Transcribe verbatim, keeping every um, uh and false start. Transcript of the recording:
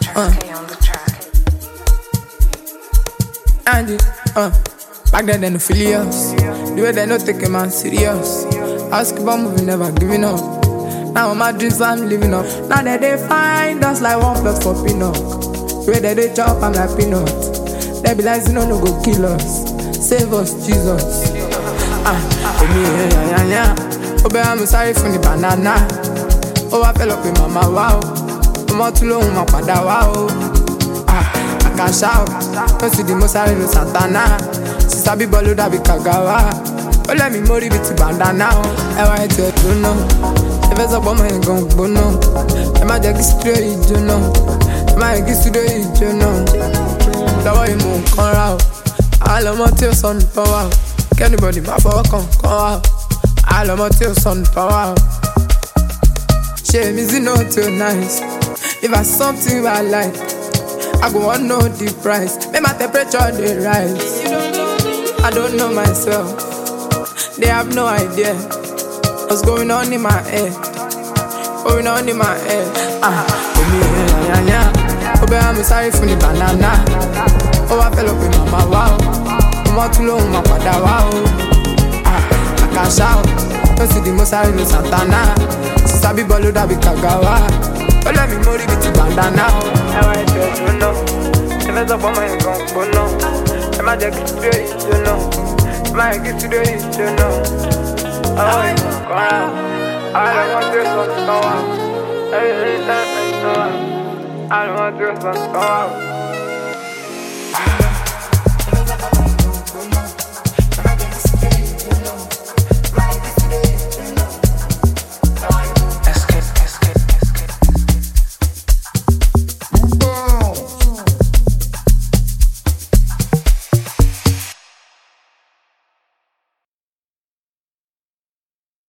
Uh. And uh. Back then they no feel us. The way they no take a man serious. Ask about moving, never giving up. Now my dreams I'm living up. Now that they find us like one plus for peanut. The way that they chop I'm like peanut. They be like, you know, no go kill us. Save us, Jesus. Ah, me, yeah, yeah, yeah. Oh, baby, I'm sorry for the banana. Oh, I fell up in mama, wow. I'm out too long, my father, wow. Ah, I can shout. Don't see the most I know Santana. Sister be bolu da be kagawa. Oh, let me mori with the bandana. I want to do no. If it's up on my gun, go no. Am I just straight, you know? Am I just straight, you know? The way you move, come out. I love my tears on power. Can anybody my power come, come out? I love my tears on power. Shame is it not too nice? If I something I like, I go on know the price. Make my temperature they rise. I don't know myself. They have no idea what's going on in my head. Going on in my head. Ah, baby, yeah, yeah, yeah. Oh, baby, I'm sorry for the banana. Oh, I fell up in mama, wow. I'm out too long, my father, wow. Ah, I can shout. Don't see the most I know Santana. Sister be bolu da be kagawa. Oh, let me mori with the bandana. I want to do no. If it's up on my gun, go no. Am I just straight, you know? Am I just straight, you know? Oh, I go out. I don't want this one to go out. I don't want this one to go out.